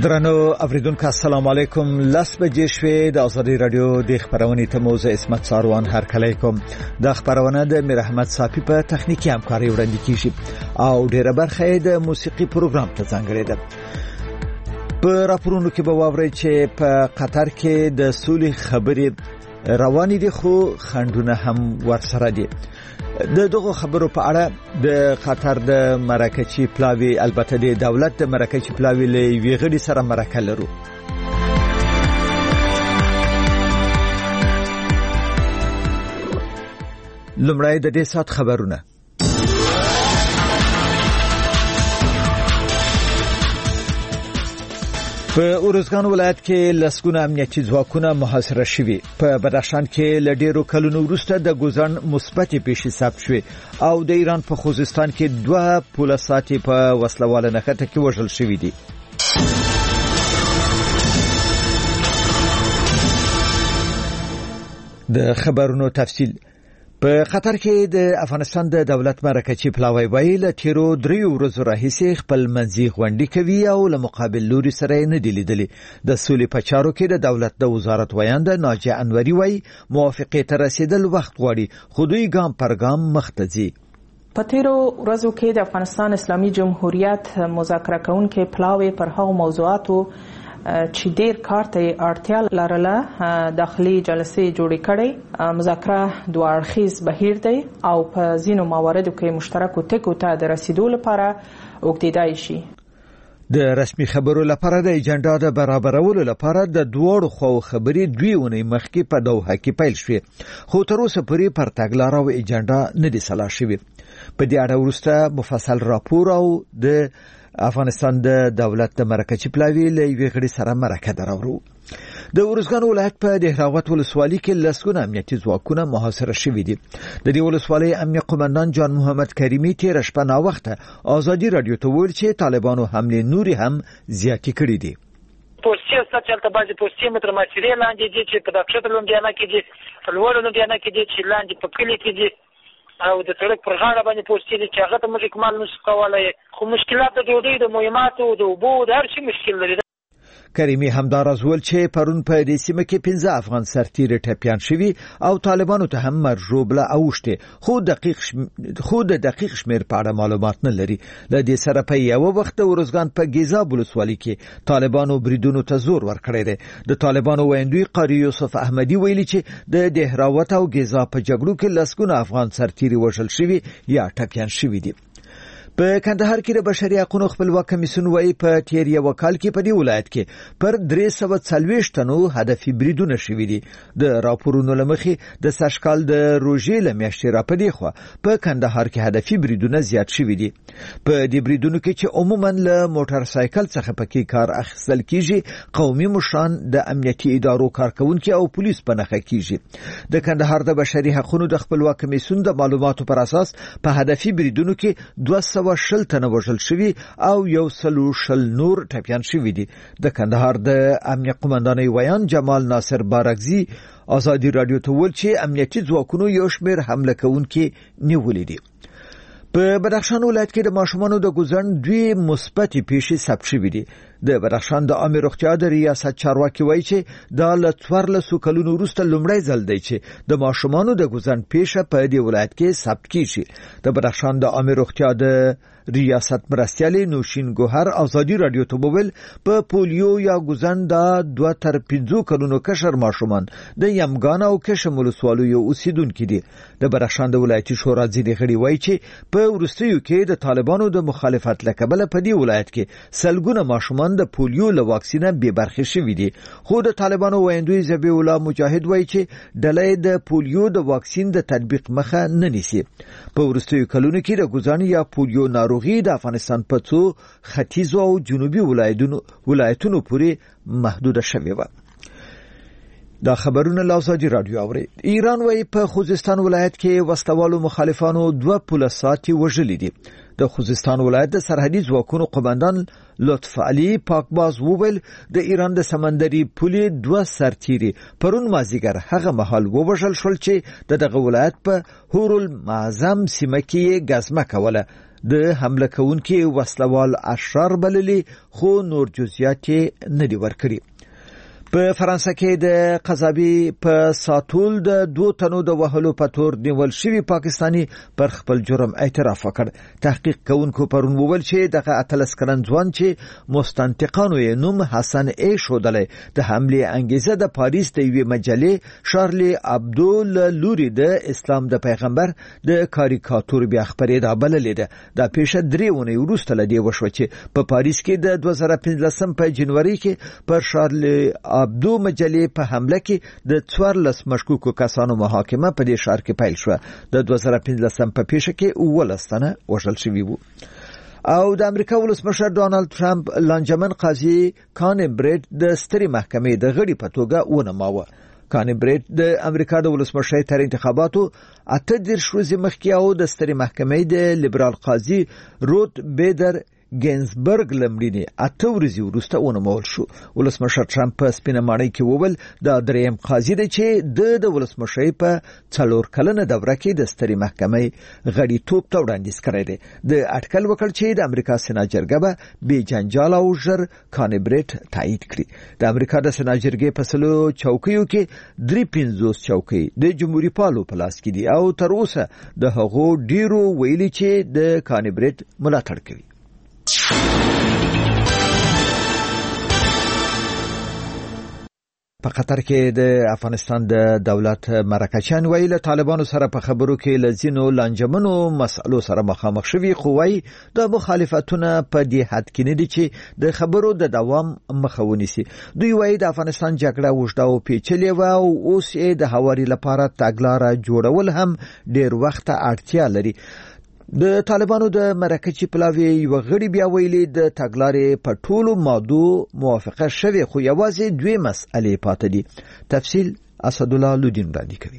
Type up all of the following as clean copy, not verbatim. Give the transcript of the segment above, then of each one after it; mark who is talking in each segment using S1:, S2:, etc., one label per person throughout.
S1: درنو اوریدونکو السلام علیکم. لس بجې شوې د ازادي رادیو د خبرونې ته موزه اسمت ساروان هر کله کوم. د خبرونه د میر احمد صافی په تخنیکی همکاري وړاندې کیږي او ډیره برخه د موسیقي پروګرام ته ځانګړې ده. په راپورونو کې به واورئ چې په قطر کې د سولې خبرې روانې دي خو خنډونه هم ورسره دي. د دغه خبرو په اړه د قطر د مراکچی پلاوی البته د دولت د مراکچی پلاوی له ویغړي سره مرکه لرو. لمړی د دې سات خبرونه. په اورزګان ولایت کې لسګونه امنیتي ځواکونه محاصره شوي. په بدخشان کې ل ډیرو کلونو وروسته د ګوزن مثبتې پیښې ثبت شوې او د ایران په خوزستان کې 2 پولیسات په وسلواله نښته کې وژل شوي دي. د خبرونو تفصیل. په قطر کې د افغانستان د دولت مرکچی پلاوی ویل تیرو 3 ورځې راهیسې خپل منځي غونډې کوي او له مقابل لوري سره نه دی لیدلي. د سولې په چارو کې د دولت د وزارت ویاند ناجیه انوري وایي موافقه ته رسیدل وخت غواړي خو دوی ګام پر ګام مخته ځي.
S2: په تیرو ورځو کې د افغانستان اسلامي جمهوریت مذاکره کوونکي پلاوی پر هغو موضوعاتو چې ډیر کار ته اړتیا لرله داخلي جلسې جوړې کړې. مذاکره دوه اړخیز بهیر دی او په ځینو مواردو کې مشترکو ټکو ته د رسیدو لپاره وګړي شي.
S1: د رسمي خبرو لپاره د ایجنډا د برابرولو لپاره د دوړو خو خبرې 2 ونې مخکې په دوحه کې پیل شوې خو تر اوسه پورې پر تګلارې او ایجنډا نه دي سلا شوې. په دې اړه وروسته مفصل راپور او د افغانستان د دولت د مرکچی پلاوی له ویغړي سره مرکه درورو. د اورزګان ولایت په دهراوت ولسوالۍ کې لسګونه امنیتي ځواکونه محاصره شوي دي. د دې ولسوالۍ امنیه قومندان جان محمد کریمی تیر شپه نا وخته ازادي رادیو ته ویل چې طالبانو حمله نوري هم زیاتې کړې دي.
S3: پوسټي سچلته بازي پوسټي متر ماسيري لاندې دي چې په دښته لومډیانه کې دي لوړ لومډیانه کې دي چې لاندې په کلی کې دي او د سړک پر غاړه باندې پوسټي دي چې هغه ته موږ کمال نشو کولای خو مشکلات د ډوډۍ د مهماتو د اوبو د هر شي مشکل لري.
S1: کریمی همدار ازول چې پرون په دې سیمه کې 15 افغان سرتیري ټپيان شوي او طالبانو ته هم مرجوبله اوشته خو د دقیق شمیر په اړه معلومات نه لري. د دې سره په یو وخت ورزګان په ګیزا بولسوالۍ کې طالبانو بریدونو ته زور ورکړی دی. د طالبانو ویندوی قاری یوسف احمدی ویلي چې د دهراوت او ګیزا په جګړو کې لسګونه افغان سرتیري وژل شوي یا ټپيان شوي دي. په کندهار کې د بشري حقوقو خپلواک کمیسیون وايي په تیر یو کال کې په دې ولایت کې پر 340 تنو هدفي بریدونه شوي دي. د راپورونو لمخې د سشکال د روژې لمیاشتې را پدې خو په کندهار کې هدفي بریدونه زیات شوي دي. په دې بریدونو کې چې عموما له موټر سایکل څخه پکې کار اخیستل کیږي قومي مشران د امنیتي ادارو کارکونکو او پولیس په نخښه کیږي. د کندهار د بشري حقوقو د خپلواک کمیسیون د معلوماتو پر اساس په هدفي بریدونو کې 200 تنه وژل شوي او 100 نور ټپيان شوي دي. د کندهار د امنیه قومندانۍ ویان جمال ناصر بارکزي ازادي رادیو ته ویل چې امنیتي ځواکونو یو شمېر حمله کوونکي نیولې دي. په بدخشان ولایت کې د ماشومانو د ګوزن 2 مثبتې پیښې ثبت شوې دي. د بدخشان د عامه روغتیا د ریاست چارواکي وایي چې دا له 14 کلونو وروسته لومړی ځل دی چې د ماشومانو د ګوزن پیښه په دې ولایت کې ثبت کیږي. د بدخشان د عامه روغتیا د ریاست مرستیالي نوشین ګوهر ازادي رادیو ته وویل په پولیو یا ګوزن د 2 تر 5 کلونو کشر ماشومان د یمګان او کشم ولسوالۍ اوسیدونکو دي. د بدخشان د ولایتي شورا ځینې غړي وایي چې په وروستیو کې د طالبانو د مخالفت لکبله په دې ولایت کې سلګونه ماشومان د پولیو له واکسینه بې برخې شوي دي. خو د طالبانو ویندوی ذبیح الله مجاهد وایي چې ډلې د پولیو د واکسین د تطبیق مخه نه نیسي. په وروستیو کلونو کې د ګوزن یا پولیو ناروغي د افغانستان په څو ختیځو او جنوبي ولایتونو پورې محدوده شوې و. دا خبرونه لازادي رادیو اوري. ایران وايي په خوزستان ولایت کې وسلوالو مخالفانو 2 پولیسات وژلي دي. د خوزستان ولایت د سرحدي ځواکونو قومندان لطف علي پاکباز وویل د ایران د سمندري پولې 2 سرتیري پرون مازیګر هغه مهال ووژل شول چې دغه ولایت په هورل معظم سیمه کې غزمه کوله. د حمله کوونکي وسلوال اشرار بللي، خو نور جزئیات نه دي ورکړي. په فرانسه کې د قذابي په ساتول د 2 تنو د وهلو په تور نیول شوی پاکستانی پر خپل جرم اعتراف وکړ. تحقیق کوونکو پرون وویل چې دغه 18 کلن ځوان چې مستنطقانو یې نوم حسن ای شودلی، د حمله انګیزه د پاریس د یوې مجلې شارلی ابدو لوري د اسلام د پیغمبر د کاریکاتور بیا خبرېدا بللې ده. دا پیښه 3 اونۍ وروسته لدی وشو چې په پاریس کې د 2015 په جنوري کې پر شارلی ابدو مجلې په حمله کې د 14 مشکوکو کسانو محاکمه په دې ښار کې پیل شو. د 2015 په پیښه کې 19 تنه وژل شوي وو. او د امریکا ولسمشر ډونالد ټرمپ لانجمن قاضي کانبریډ د سترې محکمې د غړي په توګه ونماوه. کانبریډ د امریکا د ولسمشر تر انتخاباتو 18 ورځې مخکې او د سترې محکمې د لیبرال قاضي روت بیدر ګینزبرګ لمړینه 8 ورځې وروسته ونمول شو. ولسمشر ټرمپ په سپینه ماڼۍ کې وویل دا دریم قاضي دی چې د ولسمشر په 4 کلنه دوره کې د سترې محکمې غړي توپ ته وړاندیز کړی دی. د اټکل وکړ چې د امریکا سنا جرګه به بې جنجال او ژر کانبریډ تایید کړي. د امریکا د سنا جرګې په 100 چوکیو کې 53 چوکۍ د جمهوریت پالو په لاس کې دي او تر اوسه د هغو ډیرو ویلي چې د کانبریډ ملاتړ کوي. په قطر کې د افغانستان د دولت مرکچیان ویل له طالبانو سره په خبرو کې لزینو لانجمنو مسئلو سره مخامخ شوي، خو وايي د مخالفتونه په دې حد کې نه دي چې د خبرو د دوام مخه ونیسي. دوی وايي د افغانستان جګړه اوږده او پیچلې وه او اوس یې د هواري لپاره تګلاره جوړول هم ډېر وخت اړتیا لري. د طالبانو د مرکچی پلاوی یو غړي بیا ویلي د تګلارې په ټولو مادو موافقه شوه، خو یوازې 2 مسئلې پاتې دي. تفصیل اسد الله لودین وړاندې کوي.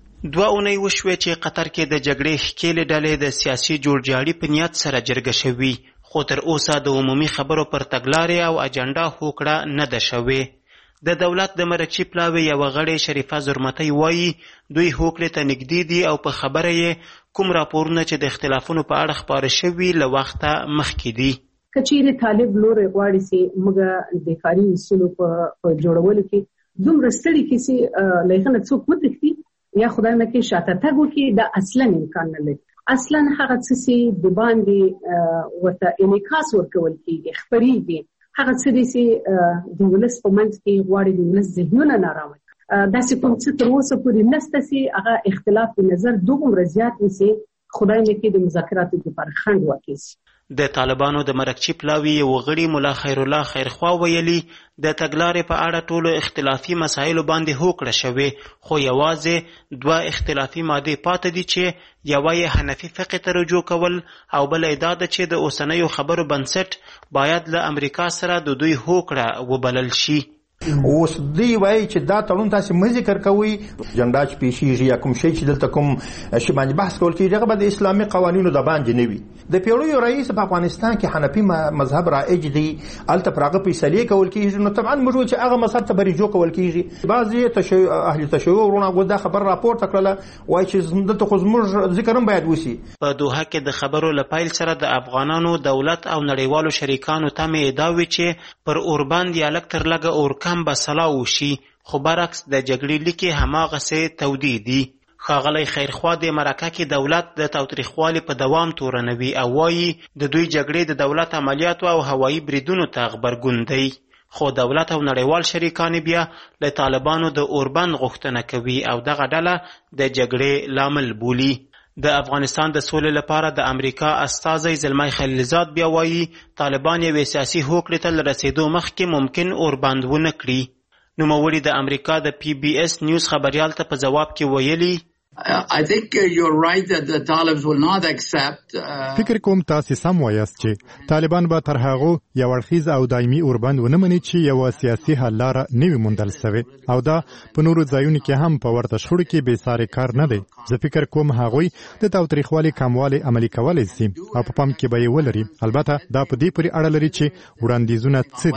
S4: 2 اونۍ وشوې چې قطر کې د جګړې ښکېلې ډلې د سیاسي جوړجاړي په نیت سره جرګه شوي، خو تر اوسه د عمومي خبرو پر تګلارې او اجنډا هوکړه نه ده شوې. د دولت د مرکچی پلاوی یو غړي شریفه زرمتی وایي دوی هوکړې ته نږدې دي او په خبره یې کوم راپورونه چې د اختلافونو په اړه خبره شوي له وخته مخکې دي.
S5: کچېرې طالب لوري غواړي چې موږ د کاري اصولو په جوړولو کې دومره ستړي کې چې لایخنه څوک وتښتي یا خدای مکه شاته تګ وکړي، دا اصلا امکان نه لري. اصلا هغه څه د باندې ورته انعکاس ورکول کېږي، خبرېږي هغه څه دي چې د ولس په منځ کې غواړي د ولس ذهنونه نارامه داسې کوم څه تر اوسه پورې نشته چې هغه اختلاف په نظر دومره زیات وي خدای مکه د مذاکراتو لپاره خنډ واقع.
S4: د طالبانو د مرکچی پلاوی یو غړي مولا خیر الله خیرخوا ویلي د تګلارې په اړه ټولو اختلافي مسایلو باندې هوکړه شوې، خو یوازې 2 اختلافي مادې پاتې دي چې یوه یې حنفي فقه ته رجوع کول او بله دا ده چې د اوسنیو خبرو بنسټ باید له امریکا سره د دوی هوکړه وبلل شي.
S6: اوس دی وایي چې دا تړون تاسو مې ذکر کوي جنډا چې پیشیږي یا کوم شی چې دلته کوم شی باندې بحث کول کېږي هغه د اسلامي قوانینو د باندې نه وي. د پیړیو رئیس په افغانستان کې حنفي مذهب رائج دی، الته پراغه فیصله کول کېږي، نو طبعا موږ چې هغه مذهب ته برجو کول کېږي. بعضی اهل تشیع ورونه غوډه خبر راپورته کړله وایي چې دلته خو زموږ ذکر هم باید وشي.
S4: په دوحه کې د خبرو لپایل سره د افغانانو دولت او نړیوالو شریکانو ته مې ادعا وی چې پر اوربان دیالک تر لګه اورکم بسلا وشي، خو برعکس د جګړې لیکي هماغسې تودې دي. ښاغلی خیرخوا د مرکه کې دولت د تاوتریخوالي په دوام تورنوي او وایي د دوی جګړې د دولت عملیاتو او هوایي بریدونو ته غبرګون دی، خو دولت او نړیوال شریکان بیا له طالبانو د اوربند غوښتنه کوي او دغه ډله د جګړې لامل بولي. د افغانستان د سولې لپاره د امریکا استازی زلمی خلیلزاد بیا وایي طالبان یوې سیاسي هوکړې ته له رسېدو مخکې ممکن اوربند ونه کړي. نوموړي د امریکا د PBS نیوز خبریال ته په جواب کې ویلي
S7: I think you're right that the Talibans will not accept.
S8: فکر کوم تاسو سم وایاست چې طالبان به تر هغه یو اړخیز او دایمي اوربند ونه مني چې یو سیاسي حل لار نه وي موندل شوی او دا په نورو ځایونو کې هم په ورته شخړو کې بې ساري کار نه دی. زه فکر کوم هغوی د تاوتریخوالي کموالی عملي کولای شي او په پام کې به یې ولري. البته دا په دې پورې اړه لري چې وړاندیزونه څه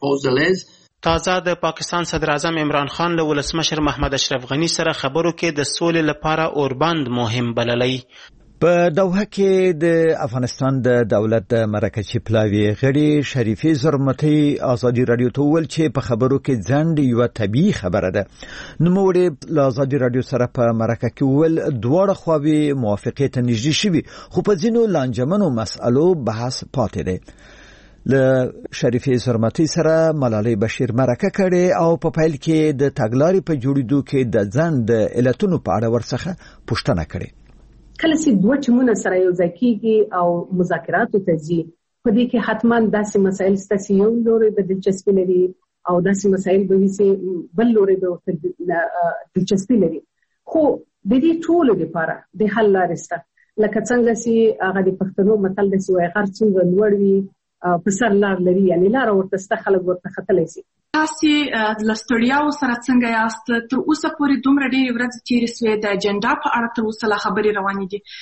S8: دي.
S4: تازه د پاکستان صدر اعظم عمران خان له ولسمشر محمد اشرف غنی سره خبرو کې د سولې لپاره اوربند مهم بللی.
S1: په دوحه کې د افغانستان د دولت د مرکزي پلاوي غړي شریفې زرمتي ازادي رادیو ته ویل چې په خبرو کې ځند یو طبيعي خبره ده. نوموړي له ازادي رادیو سره په مرکه کې ویل دواړه خواوې موافقې ته نږدې شوي خو په ځینو لانجمنو مسألو بحث پاتې دی. له شریفې زرمتي سره ملالۍ بشیر مرکه کړي او په پیل کې د تګلارې په جوړېدو کې د ځند علتونو په اړه ورڅخه پوښتنه کړي.
S5: کله چې دوه ټیمونه سره یو ځای کېږي او مذاکراتو ته ځي په دې کې حتما داسې مسایل ستاسو یو لوري به دلچسپي لري او داسې مسایل به وي بل لوري به دلچسپي لري خو د دې ټولو لپاره د حل لارې شته لکه څنګه چې هغه د پښتنو متل د سوی غر څنګه لوړ وي په سر لار لري یعنی لار ورته ست خلک ورته خطلای شي.
S9: تاسو لستړیاو سره څنګه یاست؟ تر اوسه پورې دومره ډېرې ورځې تېرې شوې د اجنډا په اړه تر اوسه لا خبرې روانې دي.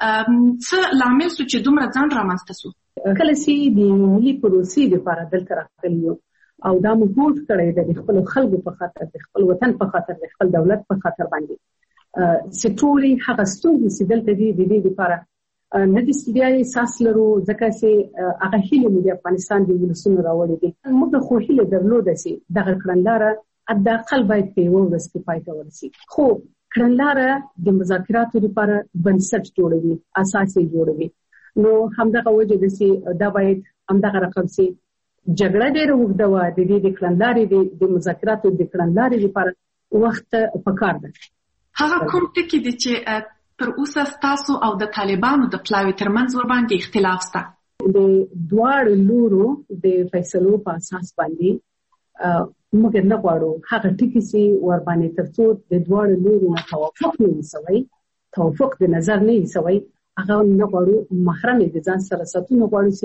S9: څه لامل شو چې دومره ځنډ رامنځته شو؟
S5: کله چې د ملي پروسې لپاره دلته راغلي او دا موږ هوډ کړی د خپل خلکو په خاطر د خپل وطن په خاطر د خپل دولت په خاطر باندې سټوري هغه ستونزې چې دلته دي د دې لپاره نه د سړي احساس لرو ځکه چې هغه هیله مو د افغانستان د ولسونو راوړي دي. موږ خو هیله درلوده چې دغه کړنلاره حداقل باید په یو ورځ کې پای ته ورسي خو کړنلاره د مذاکراتو لپاره بنسټ جوړوي اساس جوړوي نو همدغه وجه ده چې دا باید همدغه رقم سي جګړه ډېره وګړه و د دې کړنلارې د مذاکراتو د کړنلارې لپاره وخت پکار ده.
S9: هغه کوم ټکی دي چې پر اوسه تاسو او د طالبانو د پلاوي ترمنځ ورباندې اختلاف شته؟
S5: د دواړو لورو د فیصلو په اساس باندې موږ نه غواړو هغه ټکی چې ورباندې ترڅو د دواړو لورو توافق نه وي توافق د نظر نه وي هغه نه غواړو محرم د ځان سره ساتو غواړو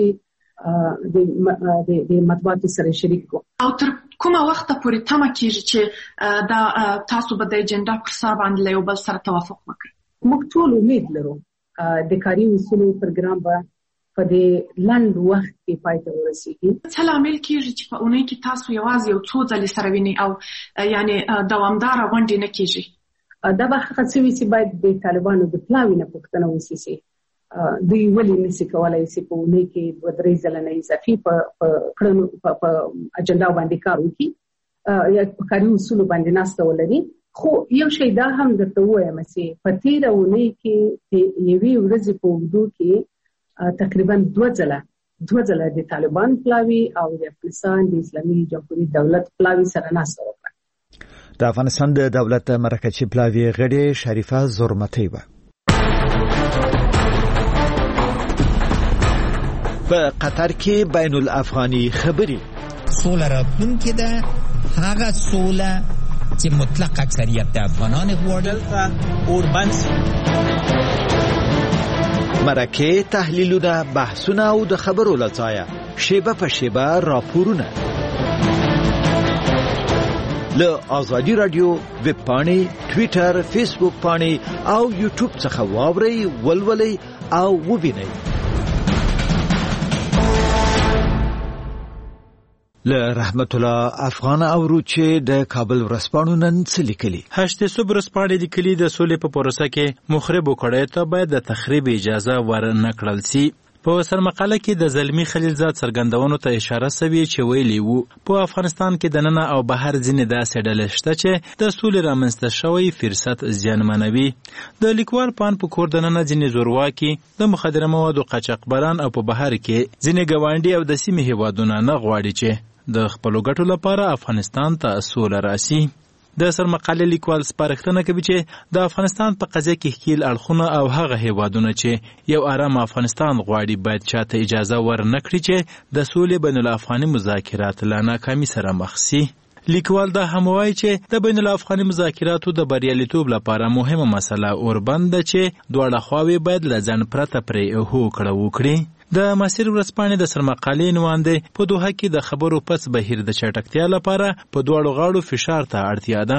S5: چې د مطبوعاتو سره شریک کو
S9: او تر کومه وخت پورې تمه کیږي چې دا تاسو به د اجنډا پر سر باندې یو بل سره توافق وکړي؟
S5: موږ ټول امید لرو د کاري اصولو پروګرام به په دې لنډ وخت کې پای ته ورسیږي.
S9: څه لامل کیږي چې په اونۍ کې تاسو یوازې یو څو ځلې سره وینئ او یعنی دوامداره غونډې نه کیږي؟
S5: دا به هغه څه وي چې باید د طالبانو د پلاوي نه پوښتنه وشي دوی ولې نشي کولای چې په اونۍ کې دوه درې ځله نه اضافي په کړنو په اجنډا باندې کار وکړي یا په کاري اصولو باندې ناسته ولري. خو یو شی دا هم درته وایم چې په تیره اونۍ کې یوې ورځې په اوږدو کې تقریبا دوه ځله د طالبان پلاوي او د افغانستان د اسلامي جمهوریت دولت پلاوي سره ناسته وکړه.
S1: د افغانستان د دولت مرکزي پلاوي غړي شریفه زرمتي و. په قطر کې بین الافغاني خبري
S10: سوله راتلونکې ده هغه سوله چې مطلق اکثریت د افغانان غواړي
S4: اوربان
S1: مرکه تحلیلونه بحثونه او د خبرو لځایا شیبه په شیبه راپورونه له ازادي رادیو ویب پاڼې ټوئیټر فیسبوک پاڼې او یوټیوب څخه واورئ ولولئ او ووینئ. له رحمت الله افغان اورو چې د کابل ورسپانو نن څه لیکلي.
S11: هشت صبح ورسپانې لیکلي د سولې په پروسه کې مخرب وکړی ته باید د تخریب اجازه ورنکړل سي. په سرمقاله کې د زلمی خلیلزاد څرګندونو ته اشاره شوې چې ویلي وو په افغانستان کې د ننه او بهر ځینې داسې ډلې شته چې د سولې رامنځته شوی فرصت زیانمنوي. د لیکوال پان په کور د ننه ځینې زورواکي د مخدره موادو قاچاقبران او په بهر کې ځینې ګاونډي او د سیمې هیوادونه نه غواړي چې د خپلو ګټو لپاره افغانستان ته سوله راسي. د سرمقاله لیکوال سپارښتنه کوي چې د افغانستان په قضیه کې ښکیل اړخونه او هغه هیوادونه چې یو آرام افغانستان غواړي باید چاته اجازه ورنکړي چې د سولې بین الافغاني مذاکرات له ناکامي سره مخ سي. لیکوال دا هم وایي چې د بین الافغاني مذاکراتو د بریالیتوب لپاره مهمه مسله اوربند ده چې دواړه خواوې باید له ځنډ پرته پرې هوکړه وکړي. د مسیر ورځپاڼې د سرمقالې نوانده په دوحه کې د خبرو پس بهیر د چټکتیا لپاره په دواړو غاړو فشار ته اړتیا ده.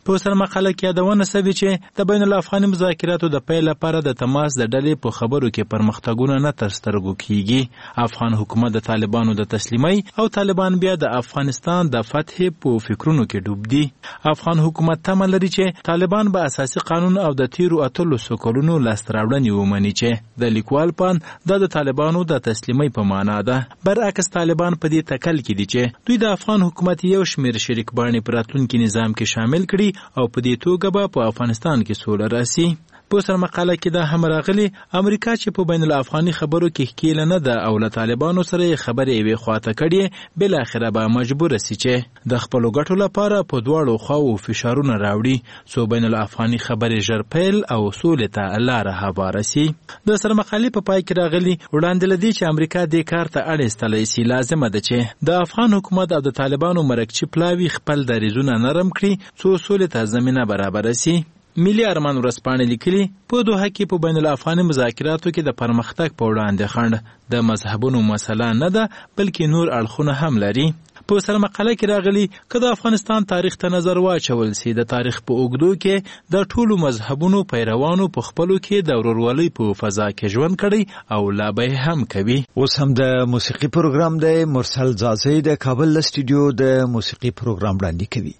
S11: په سرمقاله کې یادونه شوې چې د بین الافغاني مذاکراتو د پیل لپاره د تماس د ډلې په خبرو کې پرمختګونه نه تر سترګو کیږي. افغان حکومت د طالبانو د تسلیمۍ او طالبان بیا د افغانستان د فتح په فکرونو کې ډوب دي. افغان حکومت تمه لري چې طالبان به اساسي قانون او د تیرو اتلو سکولونو لاسته راوړنې ومني چې د لیکوال پان د طالبانو د تسلیمۍ په معنا ده. برعکس طالبان په دې تکل کې دي چې دوی د افغان حکومت یو شمېر شریک باڼې په راتلونکي نظام کې شامل کړي او په دې توګه به په افغانستان کې سوله راسي. په سرمقاله کې دا هم راغلي امریکا چې په بین الافغاني خبرو کې ښکیله نه ده او له طالبانو سره یې خبرې یوې خواته کړي بالاخره به مجبوره سي چې د خپلو ګټو لپاره په دواړو خواو فشارونه راوړي څو بین الافغاني خبرې ژر پیل او سولې ته لاره هواره سي. د سرمقالې په پای کې راغلي وړاندې له دې چې امریکا دې کار ته اړ ایستلی سي لازمه ده چې د افغان حکومت او د طالبانو مرکچي پلاوي خپل دریځونه نرم کړي څو سولې ته زمینه برابره سي. ملي ارمان ورځپاڼې لیکلي په دوحه کې په بین الافغاني مذاکراتو کې د پرمختګ په وړاندې خنډ د مذهبونو مسله نه ده بلکې نور اړخونه هم لري. په سرمقاله کې راغلي که د افغانستان تاریخ ته نظر واچول سي د تاریخ په اوږدو کې د ټولو مذهبونو پیروانو په خپلو کې د ورورولۍ په فضا کې ژوند کړی او لا به هم کوي.
S1: اوس هم د موسیقي پروګرام د مرسل زازی د کابل استودیو د موسیقي پروګرام وړاندې کوي.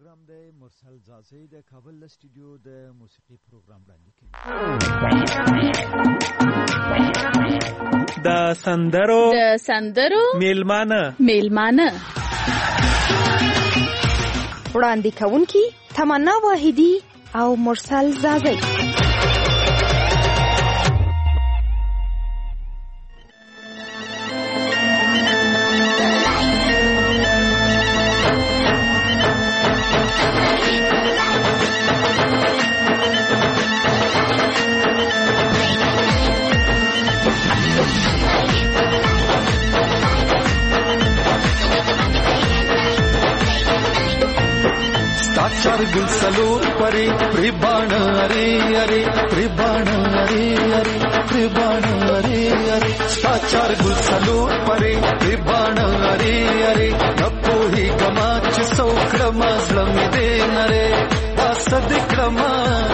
S12: د سندرو میلمانه
S13: وړاندې کوونکي تمنا واحدی او مرسل زازی.
S14: चार गुल सलोर परे प्रिबाण अरे अरे प्रिबाण अरे अरे प्रिबाण अरे अरे चार गुल सलोर परे प्रिबाण अरे अरे नपो ही गमाच सौक्रमा जलमिदे नरे صدقرما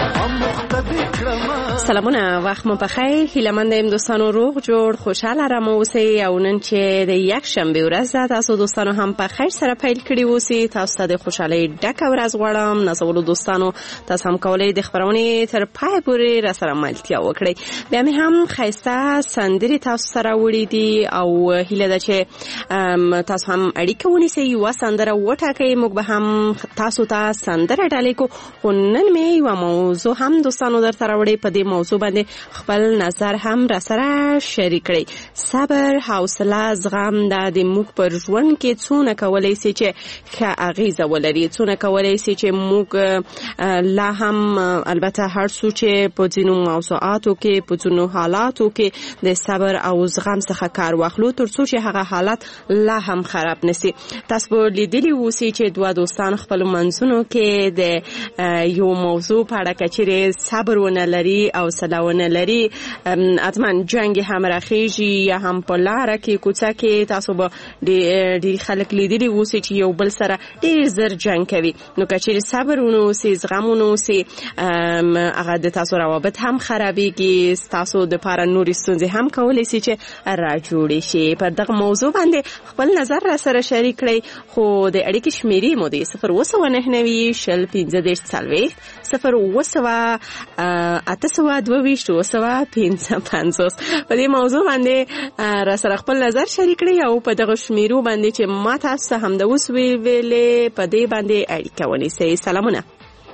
S15: سلامونه، وخت مو بخیر. هیله‌مند یم دوستانو روغ جوړ خوشاله رم اوسئ او نن چې د یک شنبه ورځ ده تاسو دوستانو هم په خیر سره پیل کړی اوسئ. تاسو ته د خوشحالۍ ډکه ورځ غواړم. نازولو دوستانو تاسو هم کولای د خبرونه تر پای پورې را سره ملتیا وکړئ. بیا مې هم خیسته سندري تاسو سره وړي دي او هیله ده چې تاسو هم اړیکه ونیسئ و سندره وټاکئ. موږ به هم تاسو ته سندره ډالۍ کو. نن مې یو موضوع هم دوستانو در سره وړي. په دې موضوع باندې خپل نظر هم را سره شریک کړئ. صبر، حوصله، زغم دا د موږ پر ژوند کې څونه کولای شي چې ښه اغیزه ولري، څونه کولای شي چې موږ لا هم البته هر څو چې په ځینو موضوعاتو کې په ځینو حالاتو کې د صبر او زغم څخه کار واخلو تر څو چې هغه حالت لا هم خراب نشي. تاسو لیدلی اوسئ چې دوه دوستان خپل منځونو کې د یو موضوع په اړه کچېرې صبر ونه لري او سلاونه لري، اتمن جنگ هم راخیږي یا هم په لاره کې کوڅه کې تاسو به ډېر خلک لیدلی اوسئ چې یو بل سره ډېر زر جنگ کوي. نو کچېرې صبر ونه اوسئ، زغم ونه اوسئ، هغه د تاسو روابط هم خرابېږي، تاسو د پاره نورې ستونزې هم کولی شي چې را جوړې شي. پر دغه موضوع باندې خپل نظر را سره شریک کړئ. خو د اړیکې شمیرې مو د 02990 شل 15 40 0 په دې موضوع باندې را سره خپل نظر شریک کړئ او په دغه شمیرو باندې چې ما تاسو هم د اوس ویلې په دې باندې اړیکه ونیسئ. سلامونه.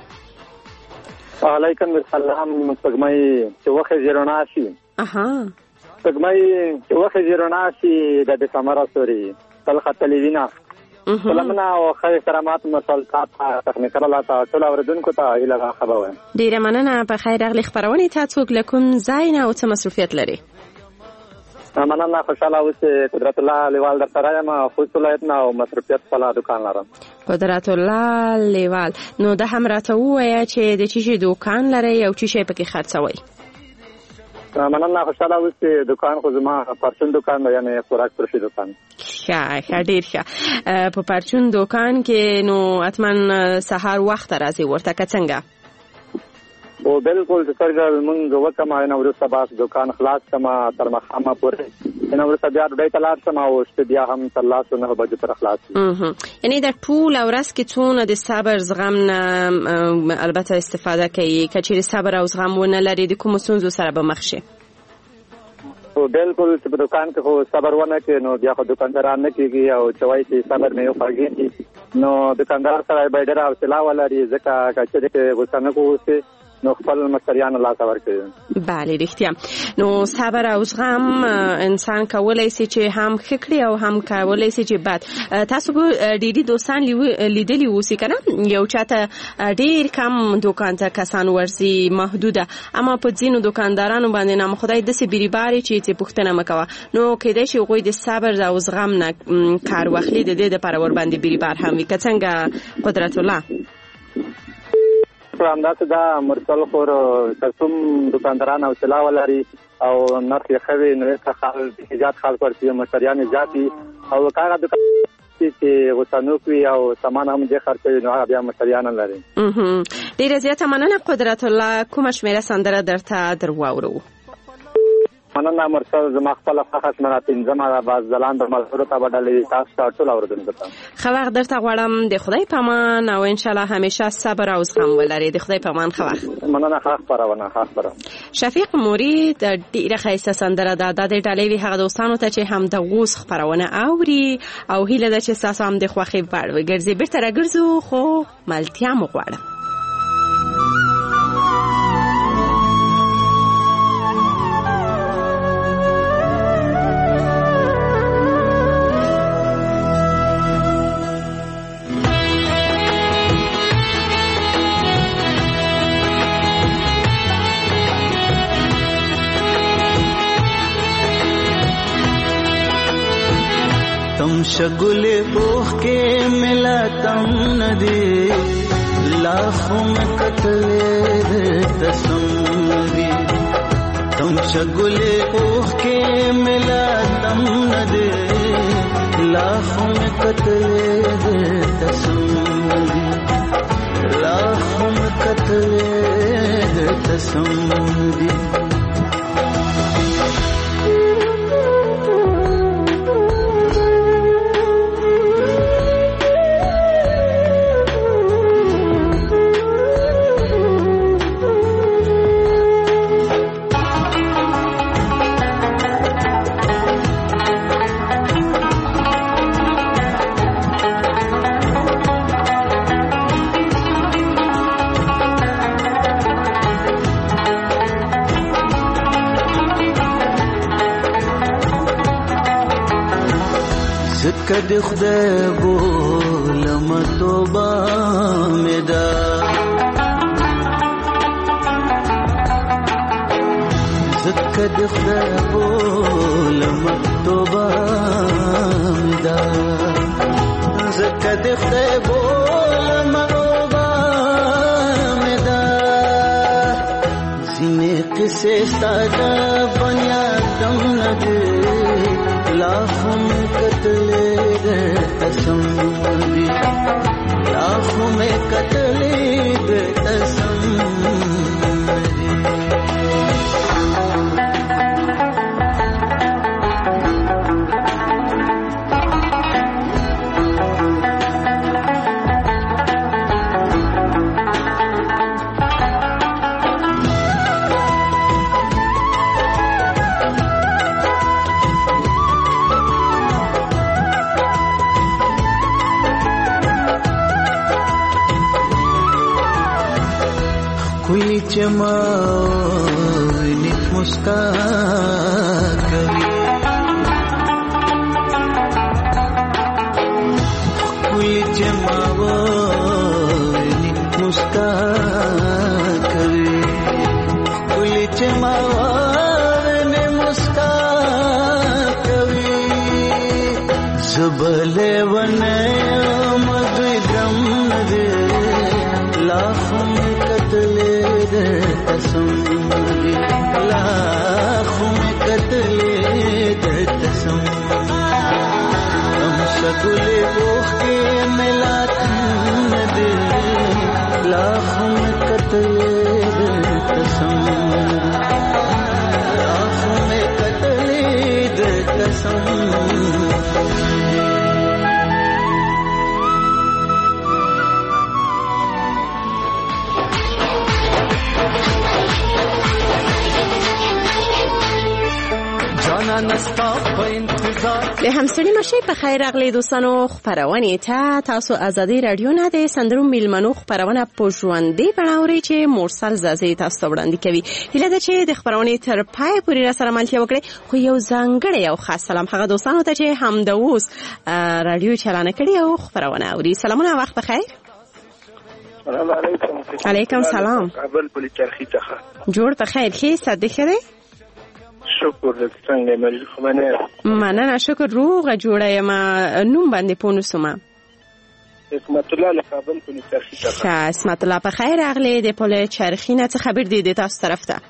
S16: وعلیکم السلام. سپګمۍ چې وخت زیرونه شي. سپګمۍ چې وخت زیرونه شي د دسمبر سوري تلخه تلوینا سلامونه او خیر کرامات مسلطات تخنیکر الله تعالی ټول اوردونکو ته الهه خبره.
S15: ډیره مننه. په خیر راغلی خبرونه تاسو کوم ځای نه او څه مصروفیت لري؟
S16: مننه. خوشاله اوسئ. قدرت الله لیوال در سره یم. خو صلاحیت نه او مصروفیت په دکان لرم.
S15: قدرت الله لیوال، نو د هم راته وایي چې د چی شي دکان لري او چی شي پکې خرڅوي؟
S16: مننه. خوشاله اوسئ. دکان خو زما پرچون دکان دی، یعنی خوراک پرشي دکان.
S15: ښه ښه ډیر ښه. په پرچون دکان کې نو اتمن سهار وخت راځي ورته که څنګه؟
S16: او بالکل څنګه موږ وکم نه ورسته باس دکان خلاص کما تر مخامه پورې نه ورسته بیا ډای تلار سم او بیا هم تر 9 بجې پر خلاص.
S15: یعنی د ټول ورځ کې څونه د صبر زغم نه البته استفاده کوي کچې صبر او زغم ونه لري د کوم څونزو سره به مخ شي؟
S16: او بالکل چې په دکان کې خو صبر ونه کې نو بیا خو دکانداران نه کېږي او چوي چې صبر نه یو پاږي نو دکاندار سره به ډېر حوصله ولري ځکه چې غوسه نه کوي نو خپل مشتریان الله تبار کوي.
S15: بله رښتیا. نو صبر او زغم انسان کولای شي چې هم خکړي او هم کولای شي چې بد. تاسو به ډېری دوستان لیدلی وسی کنه یو چاته ډېر کم دکان ته کسان ورسي محدوده اما په ځینو دکاندارانو باندې نام خدای د سی بیریباري چې پښتنه مکوه نو کېدای شي غوي د صبر او زغم نه کار واخلي د دې لپاره ور باندې بیریبار هم وي. که څنګه قدرت الله؟
S16: انداز دا مرسل خور کسم دکانداران او چلا ولري او نرخ خوي نو خال ایجاد خال ورسي مشتریان ذاتي او کاغه دکان چې غوسانو کوي او سامان هم دې خرڅوي نو بیا مشتریان لري.
S15: ډیره زیاته مننه قدرت الله. کوم شمیره سندره درته درواورو؟
S16: مننه مرسل زما خپل فقط منه پنځمه باز زلان د ملګرو ته بدلې تاسو ټول اوردونکو ته
S15: ښه وخت درته غواړم. د خدای په امان او ان شاء الله همیشه صبر او زغم ولري. د خدای په امان. ښه وخت.
S16: مننه. ښه خبره.
S15: شفیق موري د ډیره ښایسته سندره ده د ډالۍ وی هغه دوستانو ته چې هم د غوس خبرونه اوري او هیله ده چې تاسو هم د خوخي وړ وګرځي. بیرته راګرځو خو ملتیا مو غواړم.
S14: تم شگل اوخ کے ملا تم ندی لاکھوں میں قتل تسم دی. تم شگل اوخ کے ملا تم ندی لاکھوں میں قتل تسم دی. لاکھوں میں قتل تسم دی. کد خدای بولم توبه مدا زکد خدای بولم توبه مدا زکد خدای بولم توبه مدا زینه قصه ساده بنیادم نده لاکھوں میں قتل تسم دی. لاکھوں میں قتل تسم دی. کوئی چماونی مسکان کبھی کوئی چماونی مسکان کبھی کوئی چماونی مسکان کبھی زبلے بنے مدغم دے لاکھوں میں قتل تسم دی. لاکھوں میں قتل تسم قسم
S15: د همسړي مشي په خیر اغلی دوستانو خبرونه ته تاسو ازادي رادیو نه د سندرو میلمنو خبرونه په ژوندۍ بڼاوري چې مرسل زازي تاسو وړاندې کوي. هله د چې د خبرونه تر پای پورې را سره ملتیا وکړي خو یو ځانګړی او خاص سلام هغه دوستانو ته چې هم د اوس رادیو چلانه کړي او خبرونه اوري. سلامونه وخت بخیر.
S17: السلام علیکم.
S15: علیکم سلام.
S17: کابل پولیس چرخی څخه
S15: جوړ په خیر کې صدې خره
S17: شکر دې څنګه مې خو
S15: مننه شکر روغه جوړه یم نوم باندې پونو سما
S17: اسمت الله له کابل پولیس چرخی څخه
S15: اسمت الله په خیر اغلی د پولیس چرخی نه څه خبر دی تاسو طرف ته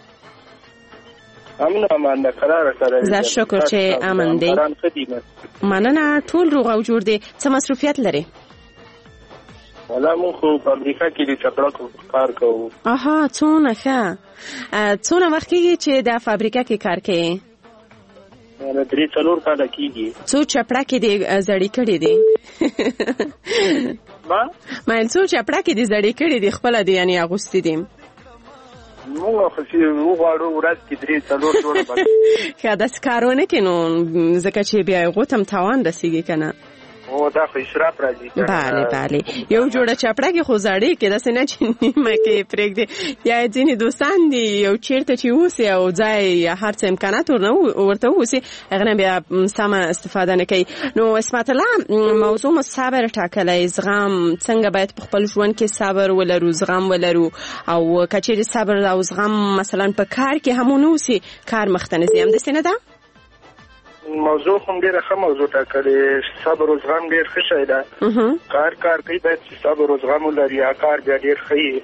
S17: امن قرار سره
S15: زه شکر چې امن دی مننه ټول روغه او جوړ دی څه مصروفیت لري
S17: ولا مون خو فابریکا کې د چپړکو کار کوو
S15: اها څونه ښه څونه وخت کېږي چې د فابریکا کې کار کوي
S17: نه 3-4 کال کېږي
S15: څو چپړکې دې زړې کړې دي ما څو چپړکې دې زړې کړې دي خپل دي یعنی اغوستې دي
S17: موږ خو چې وغواړو ورځ کې 3-4 جوړه باندې
S15: ښه داسې کارونه کې نو ځکه چې بیا غوتم تاوان رسیږي که نه
S17: او دا خو اسراف راځي
S15: بله بله یو جوړه چپړکې خو زړې کې داسې نه چې نیمه کې پرېږدي یا ځینې دوستان دي یو چېرته چې اوسي او ځای هر څه امکانات ورته اوسي هغه نه بیا سمه استفاده نه کوي. نو اسمت الله موضوع مو صبر ټاکلی زغم څنګه باید په خپل ژوند کې صبر ولرو زغم ولرو او که چېرې صبر او زغم مثلا په کار کې هم ونه اوسي کار مخته نه ځي همداسې نه ده
S17: موضوع هم ډیره ښه موضوع ټاکلې صبر او زغم ډیر ښه شی ده کار کوي باید صبر او زغم ولري کار بیا ډیر ښه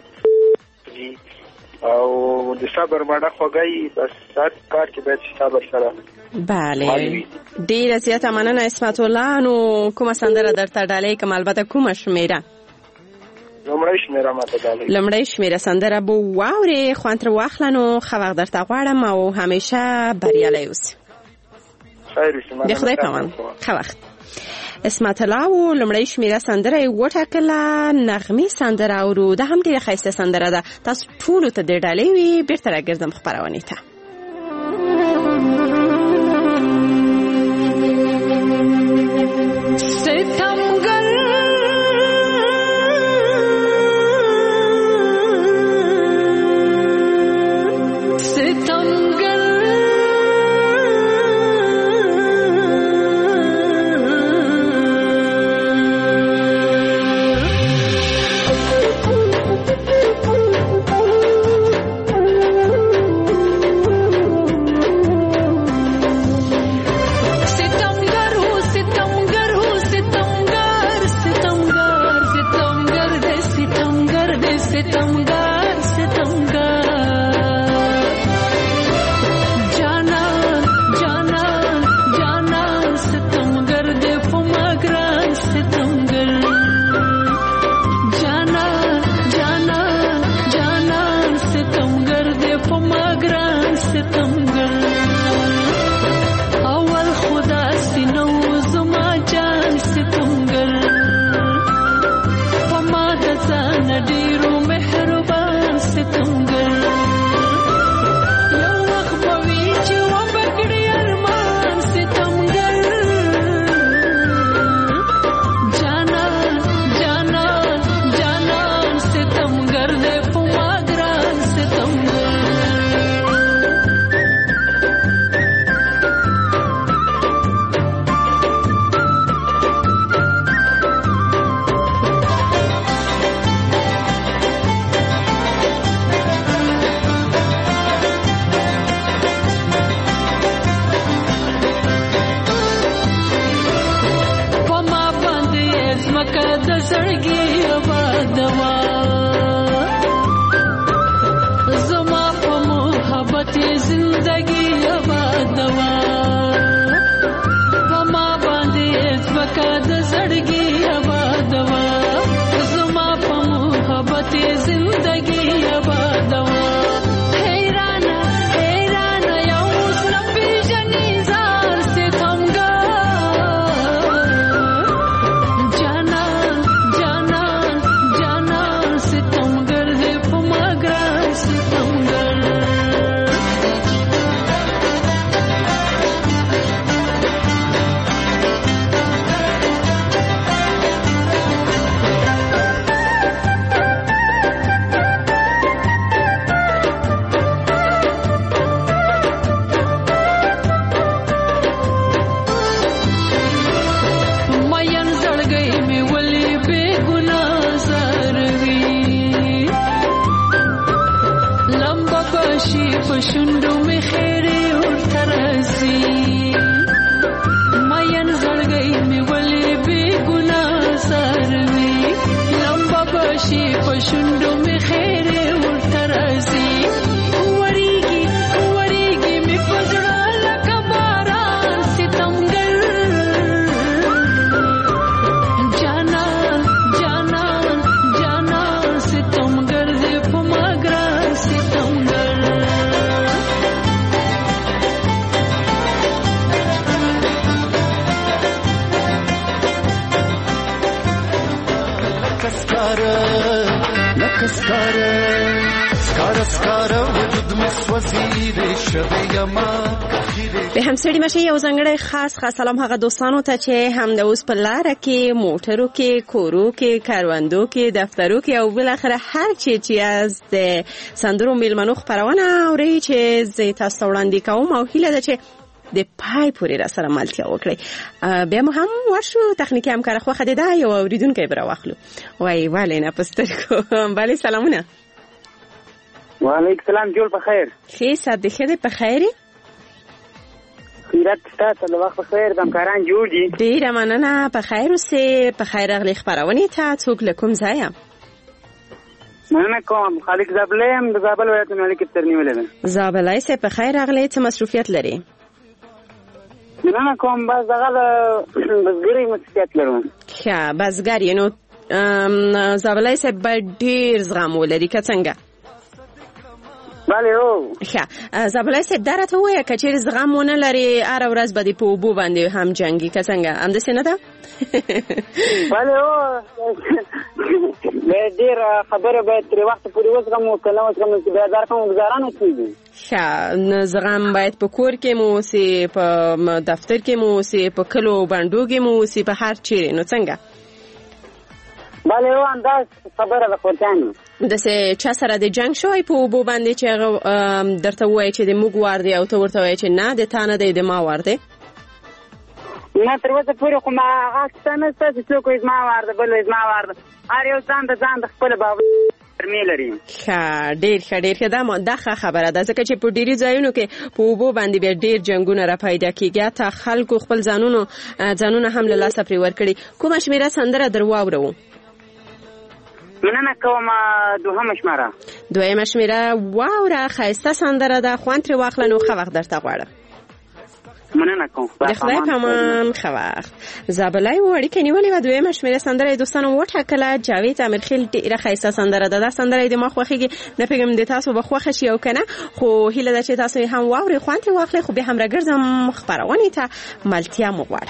S17: او د صبر معنی خوږی بس هر کار کې باید صبر سره
S15: بله ډیره زیاته مننه اسمت الله. نو کومه سندره درته ډالۍ کوم البته کومه شمیره
S17: لمړی شمیره ماته ډالۍ
S15: لمړی شمیره سندره به واورې خوند تر واخله نو ښه وخت درته غواړم او همیشه بریالی اوسې د خدای پامان ښه وخت. اسمت الله و لمړی شمیره سندره یې وټاکله نغمې سندره اورو دا هم ډېره ښایسته سندره ده تاسو ټولو ته د ډالۍ وي بېرته راګرځم خپرونې ته به همسړي مشه یو ځانګړی خاص سلام هغه دوستانو ته چې هم د اوس په لاره کې موټرو کې کورو کې کاروندو کې دفترو کې او بل اخر هر چې از د سندرو میلمنو خبرونه اوري چې زه تاسو ته وړاندې کوم او هیله ده چې د پای پورې را سره ملتیا وکړي. بیا مو هم ورشو تخنیکی همکار خو خدای دا یو اوریدونکو بر واخلو. وای والینه پسترکو بله سلامونه.
S18: وعلیکم السلام جوړ په خیر.
S15: ښه صاحب د خیر په خیرې؟
S18: خیرت تاسو له وخت په خیر د همکاران جوړ دي.
S15: ډیره مننه په خیر اوسې په خیر اغلی خبرونه ته څوک له کوم ځای؟
S18: مننه کوم خالق زابلم د زابل ولایت ملک ترنیولې ده.
S15: زابلای سه په خیر اغلی څه مصروفیت لري؟
S18: مننه کوم بس دغه بزګری مصروفیت لرم.
S15: ښه بزګر نو زابلای سه ډیر زغم ولري که څنګه؟
S18: بله او
S15: ښه زابلای سه درته وایي که چیرې زغم ونه لري هره ورځ به دې په اوبو باندې هم جنګي که څنګه همداسې نه ده؟
S18: بله او ډېر خبره باید ترې وخته پورې وزغمو که نه وزغمو چې بیا در کوم ګزارانه کېږي.
S15: ښه زغم باید په کور کې مو اوسي په دفتر کې مو اوسي په کلو بنډو کې مو اوسي په هر چیرې نو څنګه؟
S18: بله او انداز خبره ده خورتانو
S15: داسې چا سره د جنګ شوی په اوبو باندې چې هغه درته ووایي چې د موږ وار دی او ته ورته وایي چې نه د تا نه دی د ما وار دی؟
S18: نه تر اوسه پورې خو ما هغه کیسه نشته چې څوک وایي زما وار دی بل وایي زما وار دی هر یو ځان د خپله بابا لري.
S15: ښه ډېر ښه دا ښه خبره ده ځکه چې په ډېري ځایونو کې په اوبو باندې بیا ډېر جنګونه را پیدا کېږي حتی خلکو خپل ځانونه هم له لاسه پرې ورکړي. کومه شمېره سندره در واورو؟
S18: مننه کوم دوهمه
S15: شمېره واوره ښایسته سندره ده خوند ترې واخله نو ښه وخت درته غواړم.
S18: مننه کوم
S15: د خدای په امان ښه وخت. زابلای و اړیکې نیولې وه دویمه شمېره سندره یې دوستانو وټاکله جاوید امیرخیل ډېره ښایسته سندره ده دا سندره یې د ما خوښېږي نه پوهېږم د تاسو به خوښه شي او که نه خو هیله ده چې تاسو یې هم واورئ خوند ترې واخلئ خو بیا هم راګرځم خپرونې ته ملتیا مو غواړم.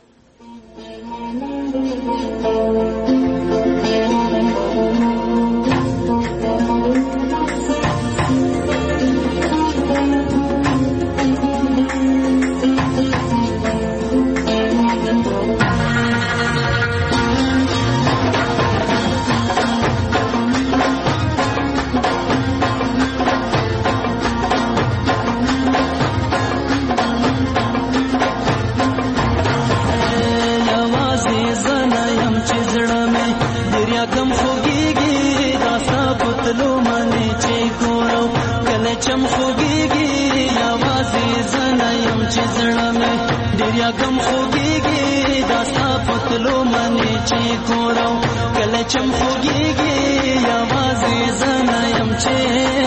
S14: چم خوږیږي یوازې زنه یم چې زړه مې ډېر یاګم خوږیږي دا ستا په تلو منې چې ګورم کله چم خوږیږي یوازې زنه یم چې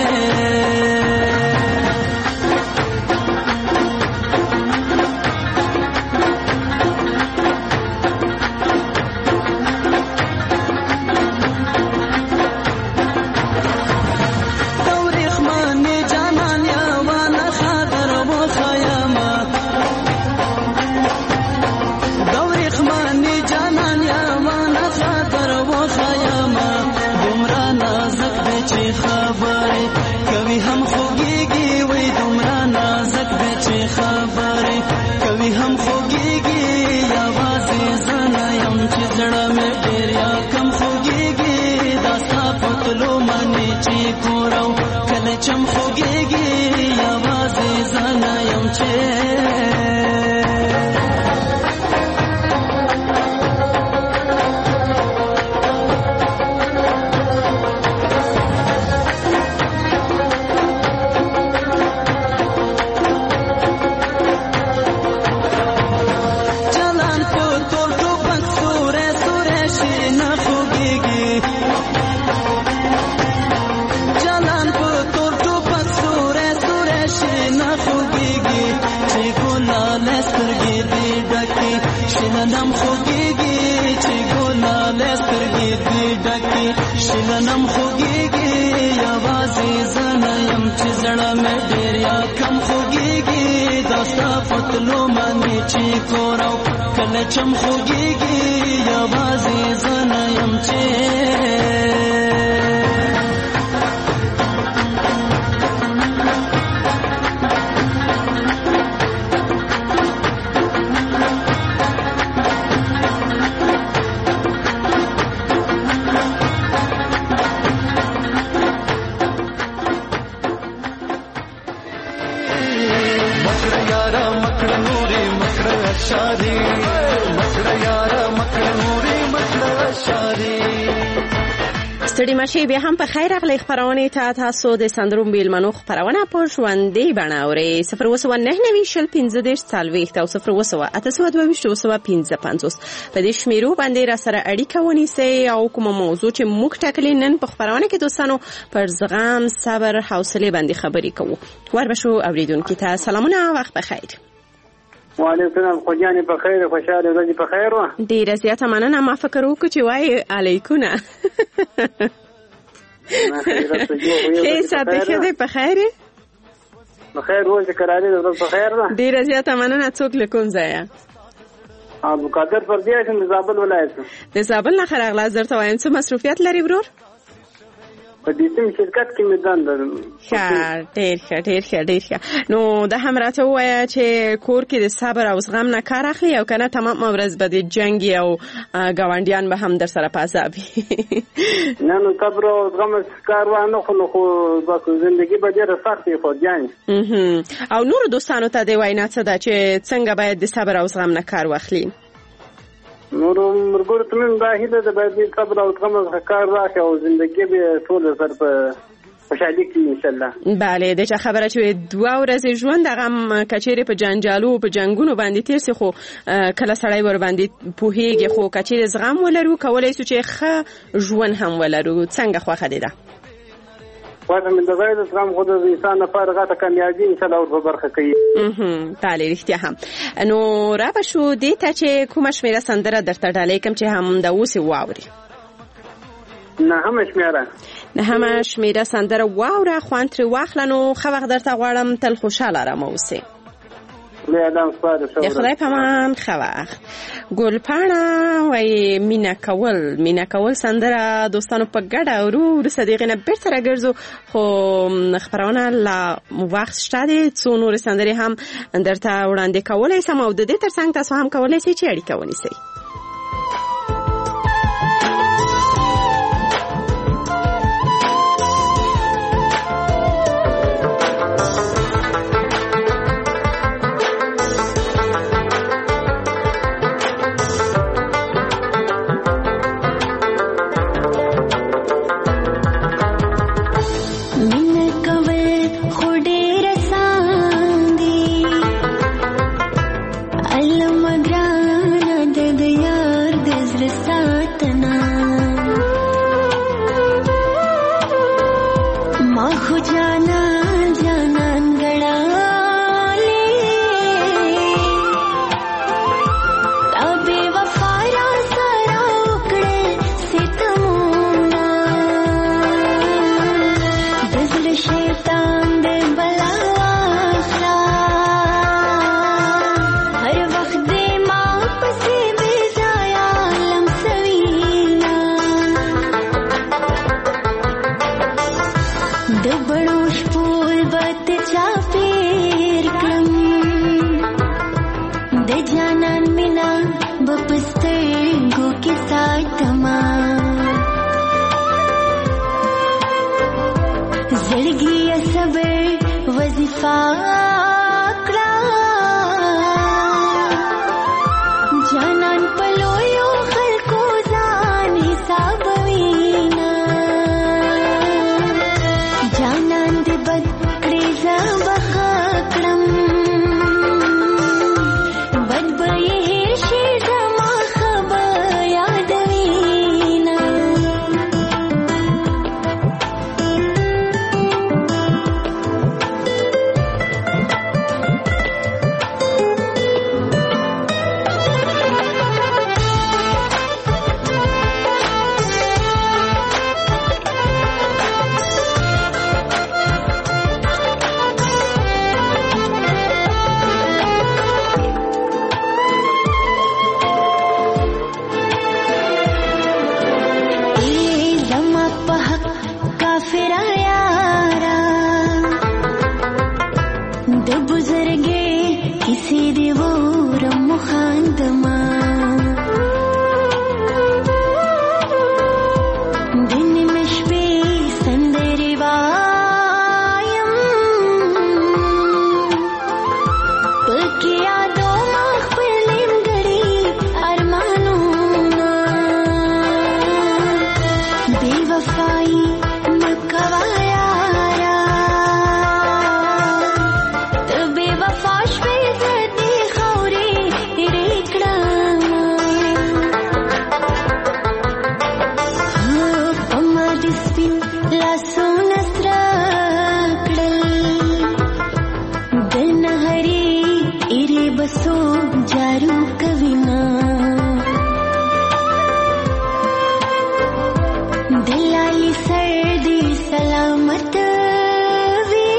S14: چم خوږیږي یوازې زنه یم چې جلان په تور ټوپک سوری سوری شي نه خوږیږي شلنم خوږیږي چې ګلاله سترګې دې ډکې شلنم خوږیږي یوازې زنه یم چې زړه مې ډېر یا کم خوږیږي دا ستا په تلو باندې چې کورو کله چم خوږیږي یوازې زنه یم چې شاري مکړه یار مکړه نوري مکړه شاري.
S15: ستړي مشي بیا هم په خیر اغلی خبرونه ته تاسو د سندروم بیلمنو خبرونه په ژوندۍ بڼه اورئ. 019901540 او 0198825 په دې شمیرو باندې را سره اړیکه ونیسئ او کومه موضوع چې موږ ټاکلې نن په خبرونه کې دوستانو پر زغم، صبر، حوصله باندې خبرې کوو. وربشو اوریدونکو ته سلامونه، وخت بخیر.
S19: وعلیکم السلام. خوجانې په خیر، خوشاله ورځې په خیر و.
S15: ډیره زیاته مننه. ما فکر وکړ چې وای علیکونه. خیر ساته شه په خیر.
S19: په خیر ورځ کرالې ورځ په خیر ده.
S15: ډیره زیاته مننه. څوک لیکون ځای؟
S19: ابو قادر فردیه د زابل ولایت.
S15: د زابل نه خرغله زر ته وایم څه مصروفیت لري ورور؟
S19: په دې سم شرکت کې میدان لرم.
S15: ډېر ښه. نو د هم راته وایه چې کور کې د صبر او زغم نه کار اخلي او کنه تمام ورځ به د جنگ او ګاونډیان به هم در سره پاسابي.
S19: نه نو صبر او زغم کار وانه خو بس ژوندۍ به ډېره سختي خو ځان.
S15: او نور دوستانو ته دی وینا څه ده چې څنګه باید د صبر او زغم نه کار واخلي؟
S19: نور مرګور ته من دا هیله ده باید صبر او زغم کار راکړي او ژوندۍ به ټول سره په خوشحالي کې ان شاء الله.
S15: بله د چا خبره چې 2 ورځې ژوند هغه کچېره په جنجالو په جنگونو باندې تیر سي خو کله سړی ور باندې پوهیږي خو کچېره زغم ولرو کولای شو چې ښه ژوند هم ولرو. څنګه خوښه ده؟
S19: واته من د غیر زغم خو د انسان لپاره غاټه کامیابی ان شاء الله ور برخه کوي.
S15: بله رښتیا هم. نو را بشو دې ته چې کومه شمیره سندره درته ډالۍ کوم چې هم د اوسې واوري؟
S19: نه هم
S15: شمیره سندره واوره، خوند ترې واخله. نو ښه وخت درته غواړم. تل خوشحاله رامه اوسې. د خدای په امان. ښه وخت. ګلپاڼه وایي مینه کول سندره دوستانو په ګډه اورو. وروسته د هغې نه بېرته راګرځو خو خپرونه لا وخت شته دی څو نورې سندرې هم درته وړاندې کولی سم او د دې تر څنګ تاسو هم کولی شئ چې اړیکه ونیسئ.
S20: بسو جارو کوینا دلالی سردی سلامت وی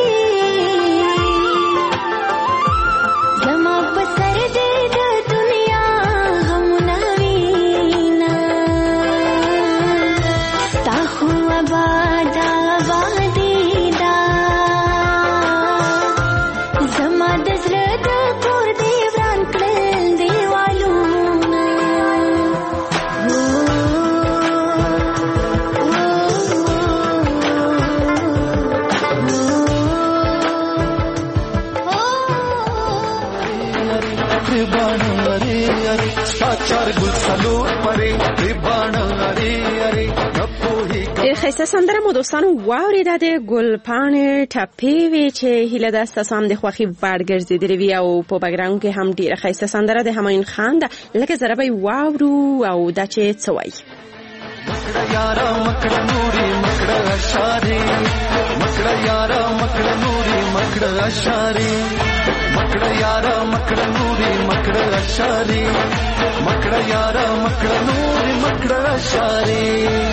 S20: زما پسر دې د دنیا غمونه وینا تا خو آباد آبادی دا زما د زړه د کور دی وران کړل دیوالونه
S15: ډېر ښایسته سندره مو دوستانو واورېده د ګل پاڼې ټپې وې چې هیله ده ستاسو هم د خوښې وړ ګرځېدلې وي او په بګراونډ کې هم ډېره ښایسته سندره د همایون خان ده. لکه زره به یې واورو او دا چې څه وایي.
S14: مکړه یاره مکړه نوري مکړه اشاري مکړه یاره مکړه نوري مکړه اشاري مکړه یاره مکړه نوري مکړه اشاري مکړه یاره مکړه نوري مکړه اشاري.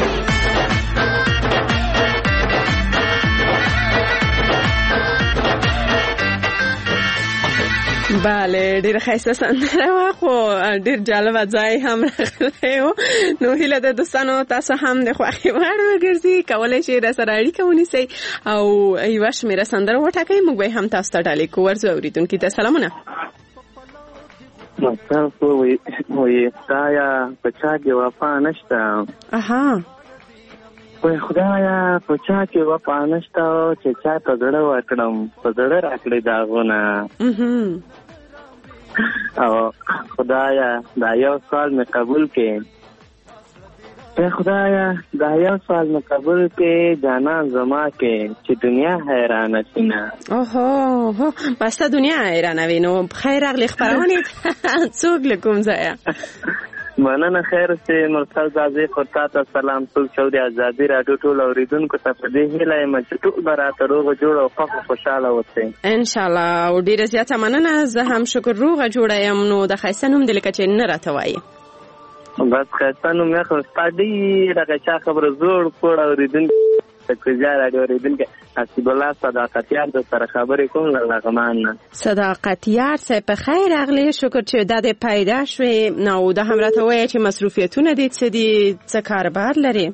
S15: بله ډېر ښایسته سندره وه خو ډېر جالبه ځای هم راغلی و. نو هیله ده دوستانو تاسو هم د خوښې وړ وګرځي کولی شئ راسره اړیکه ونیسئ او یوه شمېره سندره وټاکئ موږ به هم تاسو ته ډالۍ کوو. ورځو اورېدونکي ته سلامونه.
S21: تاسو وایي خدایه په چا کې وفا نشته. وایي خدایه په چا کې وفا نشته چې چا ته زړه ورکړم په زړه راکړې داغونه. او خدایا دا یو سوال مې قبول کې خدایا دا یو سوال مې قبول کې جانان زما کې چې دنیا حیرانه شینه.
S15: اوهو بس ته دنیا حیرانه وي. نو خیر راغلی خپرونې څوک له کوم ځایه؟
S21: مننه خیر سي مرسل زازي خورتا ته سلام ټول چوري ازادي راډیو ټول اوریدونکو ته په دې هیله یم چې ټول براته روغ جوړ او خوشاله اوسئ
S15: ان شاء الله. او ډیره زیاته مننه. زه هم شکر روغ جوړ یم. نو د خیسته نوم د لکه چې نه راته وایي
S21: بس خیسته نوم یې خو ستادي دغه چا خبره زوړ کوړ اوریدونکو تکوزا راډیو اوریدونکو حسب الله صداقتیار د سره خبرې کوم لغمان
S15: صداقتیار سه په خیر اغلی شکر چې د پیدا شوي. نو د هم راته وایي چې مصروفیتونه دي څه دي څه کاربار لري.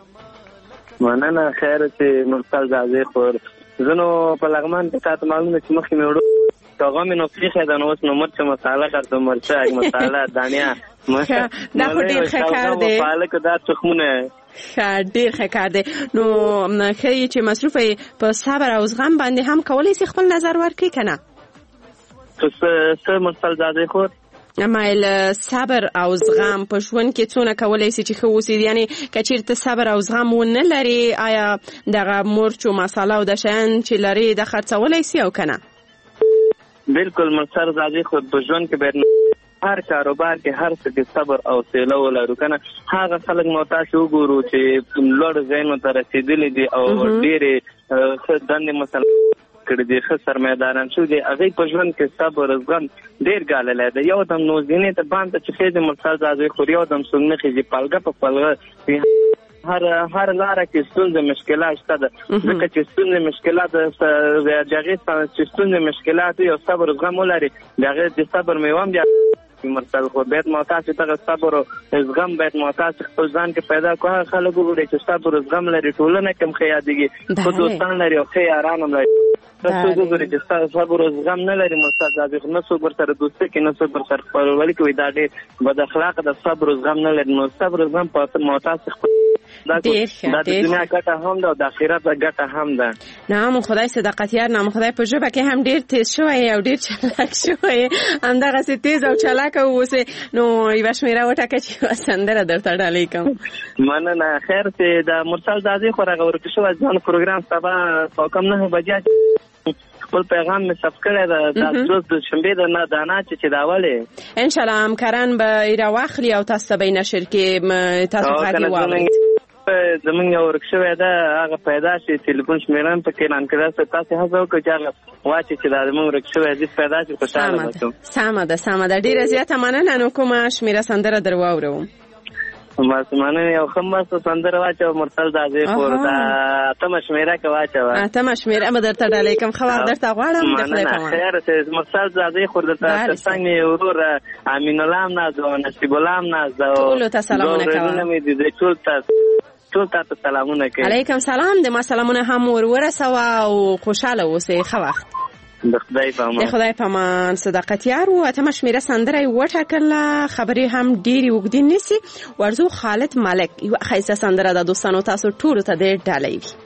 S21: مننه خیر چې مرسل زازي خور زنو په لغمان کې تاسو معلومه چې مخکې مې وړو توغه مې نو فریخه د نو نو مرچ مصالحه درته مرچ مصالحه دانیا
S15: دا خو ډیر ښه کار دی.
S21: پالک دا تخمونه
S15: ډیر ښه کار دی. نو ښایي چې مصروف په صبر او زغم باندې هم کولی شي خپل نظر ورکړي که نه؟
S21: څه مرسل زادې خور
S15: مایل صبر او زغم په ژوند کې څونه کولی شي چې ښه اوسي؟ یعنې که چېرته صبر او زغم ونه لري آیا دغه مرچ و مساله او د شیان چې لري د خرڅولی شي او که نه؟
S21: بالکل مرسل زادې خور په ژوند کې باید هر کاروبار کې هر څه کې صبر او حوصله ولرو کنه. هغه خلک مو تاسو وګورو چې لوړ ځایونو ته رسیدلي دي او ډېرې ښه دندې مثلا کړي دي ښه سرمایه‌داران شو دي هغوی په ژوند کې صبر زغم ډېر ګاللی دی. یو دم نو زینې ته باندې چې خېږي مرسل زادې خور یو دم څوک نه خېږي پلګه په پلګه هر لاره کې ستونزې مشکلات شته ده ځکه چې ستونزې مشکلات د هغې چې ستونزې مشکلات او صبر زغم ولري د هغې د صبر میوه هم بیا مرسل خو باید ما تاسو ته صبر او زغم باید ما تاسو خپل ځان کې پیدا کوه. خلک وګورئ چې صبر او زغم لري ټولنه کې هم ښه یادېږي خو دوستان لري او ښه یاران هم لري. تاسو وګورئ چې صبر او زغم نه لري مرسل زادې نه څوک ورسره دوستي کوي نه څوک ورسره خپلولي کوي. دا ډېر بد اخلاقه د صبر او زغم نه لري. نو صبر او زغم په ما تاسو دا د دنیا ګټه هم ده او د آخرت ګټه هم ده.
S15: نام خدای صداقتیار نام خدای په ژبه کې هم ډېر تیز شوی او ډېر چلاک شوی همدغسې تیز او چلاک اوسې. نو یوه شمېره وټاکه چې یوه سندره درته ډالۍ کوم.
S21: مننه خیر چې د مرسل زادې خو هغه ورکه شوی ځان پروګرام سبا کم 9 بجې خپل پیغام مې ثبت کړی ده. دا روز د شنبې د دانا چې دا ولې
S15: انشاءالله همکاران به یې راواخلي او تاسو ته به یې نشر کړي تاسو غږ یې واورئ.
S21: زمونږ یو ورک شوی ده هغه پیدا شي تلیفون شمیرم پکې اعلان کړی تاسې هڅه وکړئ چې هغه واچي چې دا زمونږ ورک شوی عزیز پیدا شي خوشحاله به شو.
S15: سمه ده ډېره زیاته مننه. نو کومه شمیره سندره در واورو؟
S21: بس مننه. یو ښه مست سندره واچوه مرسل زازې پور دا اتمه شمیره کې واچوه. اتمه
S15: شمیره به درته ډالۍ کوم. ښه وخت درته غواړم.
S21: مننه خیر اوسې. مرسل زازې خور درته څنګه مې ورور امین الله هم ناز او نصیب الله هم ناز
S15: ټولو ته سلامونه کوم.
S21: ټول ته سلامونه کوي.
S15: علیکم سلام. د ما سلامونه هم ورسوه او خوشاله اوسئ. ښه وخت.
S21: د
S15: خدای په امان. صداقت یار و اتمه شمیره سندره یې وټاکله. خبرې هم ډېرې اوږدې نیسي. ورځو خالد ملک یوه ښایسته سندره ده دوستانو. تاسو ټولو ته دې ډالۍ وي.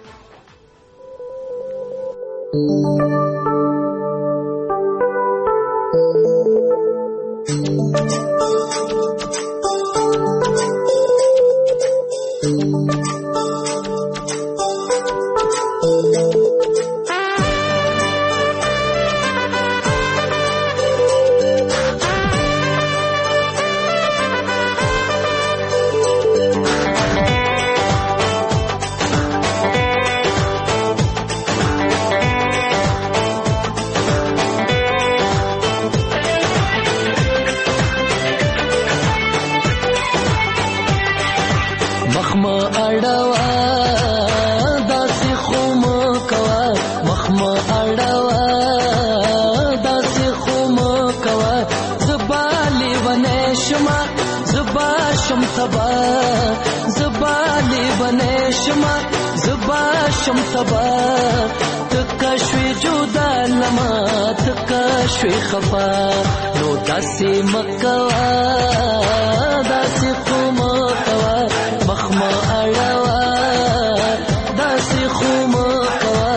S14: شوي خفا نو داسې مکوا داسې خو مکوا مخما اړوا داسې خو مکوا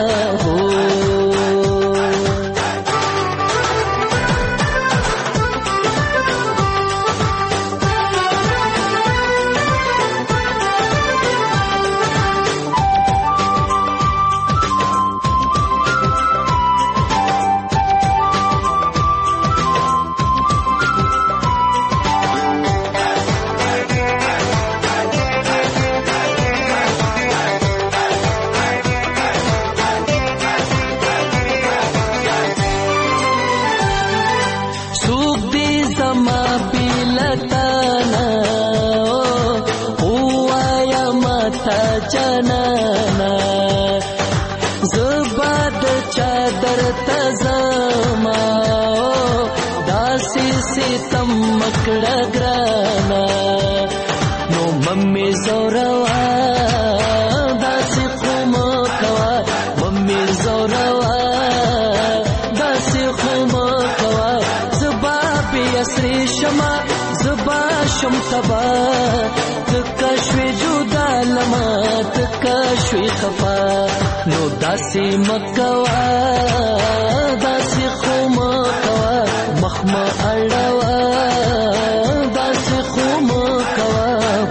S14: نو داسې مکوا داسې خو مکوا مخما اړوا داسې خو مکوا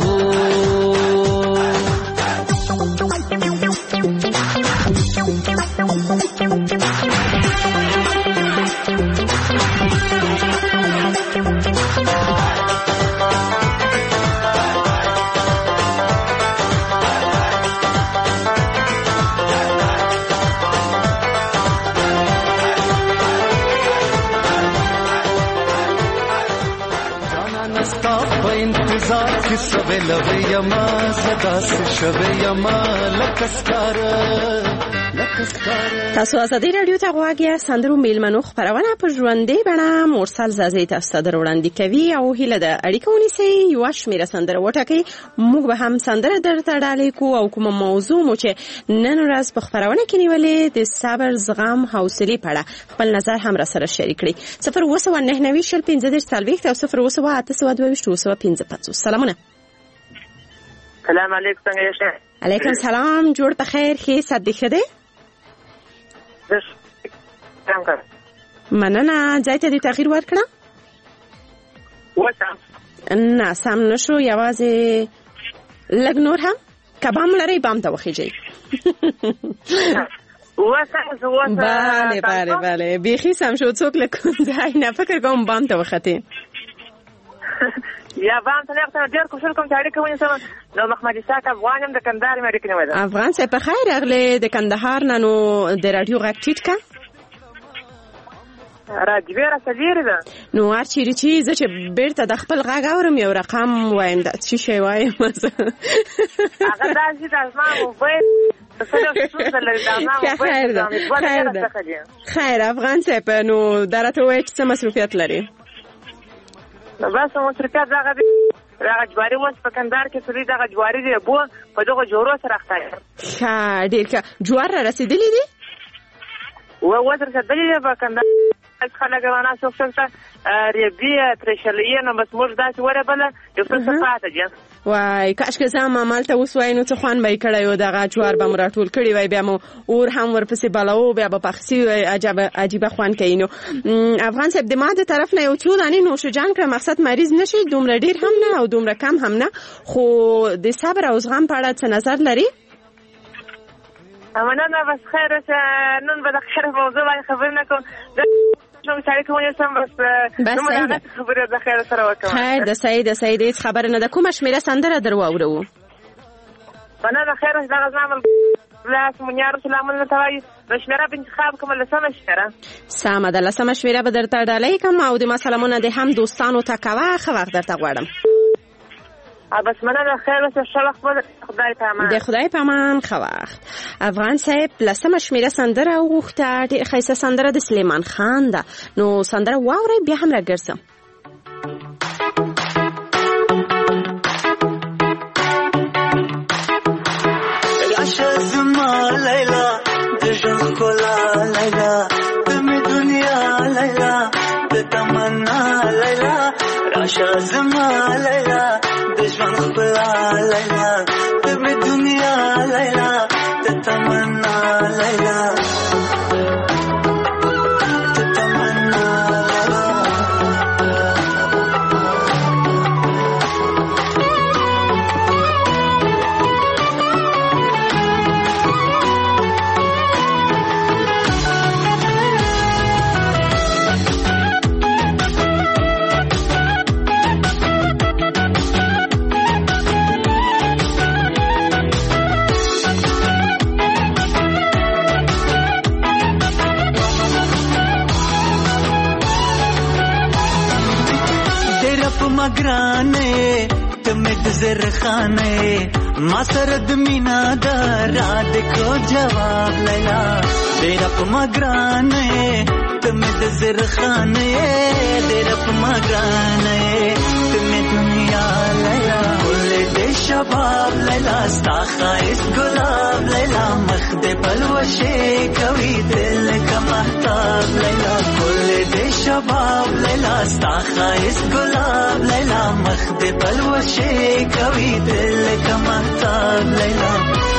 S14: شوی لوی یما صدا شوی یما لکسکار
S15: تاسو ازادي رادیو ته غواړئ سندرو میلمنو خبرونه په ژوندۍ بڼه مرسل زازې تاسو ته وړاندې کوي او هیله ده اړیکه ونیسئ یو شمیره سندره وټاکئ موږ به هم سندره درته ډالۍ کوو او کومه موضوع مو چې نن ورځ په خبرونه کې نیولې د صبر زغم حوصله په اړه خپل نظر هم را سره شریک کړئ 019901530 او 0202225 سلامونه.
S21: سلام علیکم څنګه یې؟
S15: علیکم سلام جوړ په خیر ښه صدې ښه دی مننه ځای ته دې تغییر ورکړه نه سم نشو یوازې لږ نور هم کبام لري بام ته وخیږي بله بیخي سم شو څوک له کوم ځای نه فکر کوم بام ته وخته
S2: یا افغان ته ډېر کوشش کوم چې اړیکه ونیسم. نو محمد اسحاق افغان یم د کندهار مې اړیکه نیولې.
S15: افغان صاحب په خیر راغلی د کندهار نه. نو د راډیو غږ ټیټ کا
S2: راډیو راته لري ده.
S15: نو هر چیرې چې زه چې بیرته د خپل غږ اورم یو رقم وایم دا څه شی وایم
S2: هغه داسې د ما موبایل
S15: خیر افغان صاحب نو درته وایي چې څه مصروفیت لري؟
S2: بس مصروفیت دغه جواري اوس په کندهار کې سړي دغه جواري دی بو په دغه جوړو سره اخته
S15: ښه ډېر ښه. جوار را رسېدلی دي؟
S2: اوس رسېدلی دی په کندهار خلک معنا څوک ته ریبي ترشلې نو بس موږ داسې وربله یو څه پاته دي.
S15: وای کاشکې زه هم همالته اوس وای نو څه خوند به یې کړی و. دغه جوار به مو راټول کړي وای بیا مو اور هم ورپسې بلوو بیا به پخ سوي وای عجیبه خوند کوي. نو افغان صاحب د ما د طرف نه یو څو دانې نوشجان کړه مقصد مریض نشي دومره ډېر هم نه او دومره کم هم نه خو د صبر او زغم په اړه څه نظر لري؟
S2: مننه بس خیر نن به د خیر موضوع باندې خبرې نه کوم نو سړی کوم یې سم بس نو ما خبره د خیر سره وکړم.
S15: خیر د سعید هیڅ خبره نه ده. کومه شمیره سندره در واورو؟
S2: مننه خیر دغه زمام لاس مونیار سلامونه توای شمیره په انتخاب کوم لسمه شمیره
S15: سمه ده. لسمه شمیره به درته ډالۍ کوم او د ما سلامونه د هم دوستانو ته کوه. ښه وخت درته غواړم.
S2: بس مننه خیر اوسه ښه وخت خدای په امان.
S15: د خدای په امان ښه وخت. افغان صاحب لسمه شمیره سندره وغوښته ډېره ښایسته سندره د سلیمان خان ده. نو سندره واورئ بیا هم راګرځم.
S14: راشه زما لیلا د ژوند ښکلا لیلا د مې دنیا لیلا د تمنا لیلا راشه زما لیلا د ژوند ښکلا لیلا د مې دنیا لیلا د تمنا لیلا مگرانے تمہیں زرخانے ما سرد مینا دارا دیکھو جواب لیلا تیرا مگرانے تمہیں زرخانے تیرا مگرانے تمہیں دنیا لیلا بولے دے شباب لیلا استاخا اس گلاب لیلا مخد بلوشے کوي دل کا محتاب لیلا بولے دے شباب لیلا استاخا اس گلاب لیلا مخد بلوشے کوي دل کا محتاب لیلا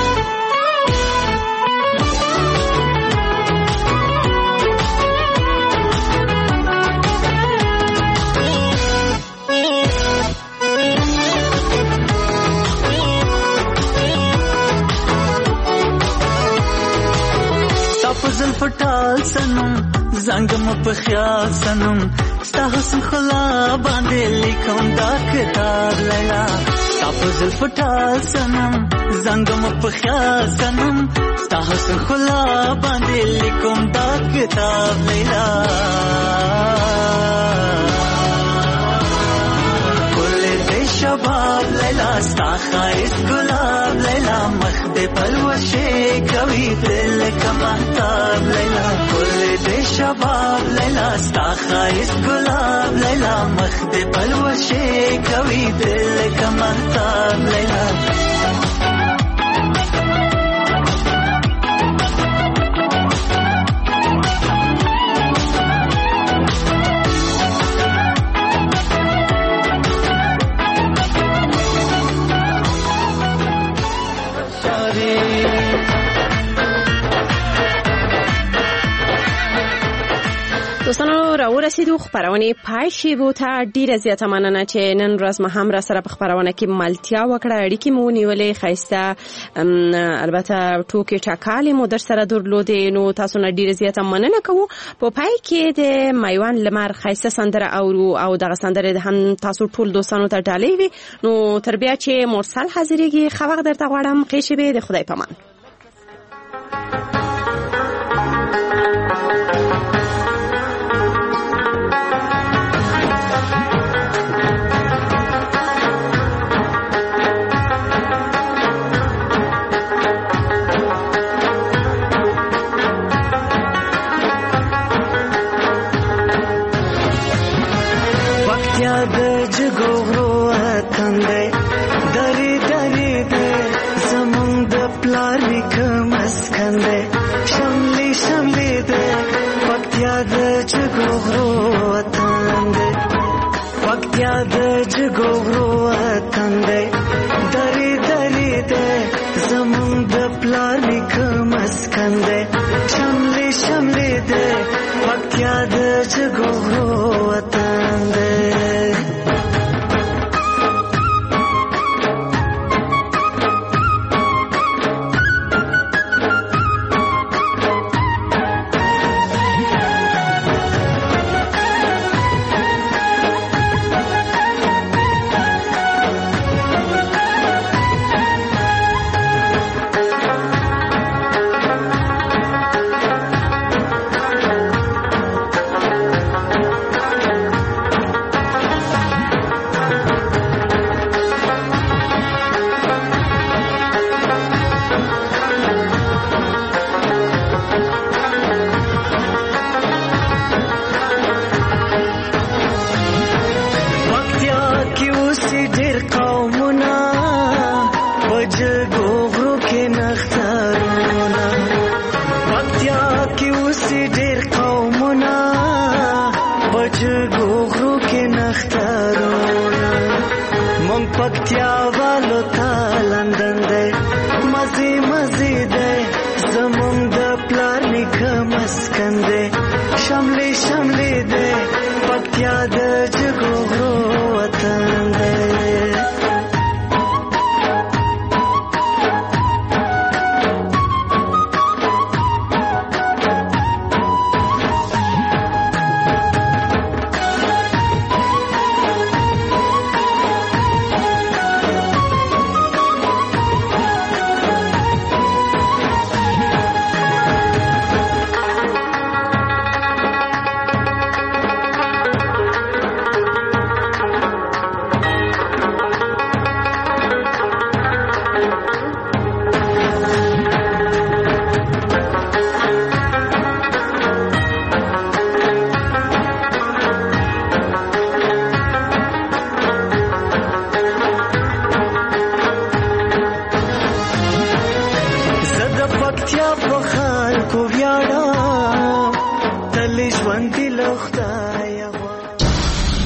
S14: زلف ټال سنم زنګم په خیال سنم ستا حسن خلا باندې لیکم دا کتاب لیلا ستا زلف ټال سنم زنګم په خیال سنم ستا حسن خلا باندې لیکم دا کتاب لیلا شباب لیلا ستا خایس گلاب لیلا مخد پلوشے کوي دل کا محتاب لیلا کل دے شباب لیلا ستا خایس گلاب لیلا مخد پلوشے کوي دل کا محتاب لیلا
S15: دوستانو راورسید رسیدو خبرونه پای شی وو ته ډیره زیاته مننه چې نن ورځ ما هم را سره په خبرونه کې ملتیا وکړه اړیکې مو نیولې خایسته البته ټوکې ټاکالې مو در سره درلودې نو تاسو نه ډیره زیاته مننه کوو په پای کې د میوان لمر خایسته سندره او دغه سندره هم تاسو ټول دوستانو ته ډالې وي نو تر بیا چې مرسل حاضرېږي خو وخت درته غواړم قیشي به د خدای پامان.
S3: شملې دې پکتیا د جګو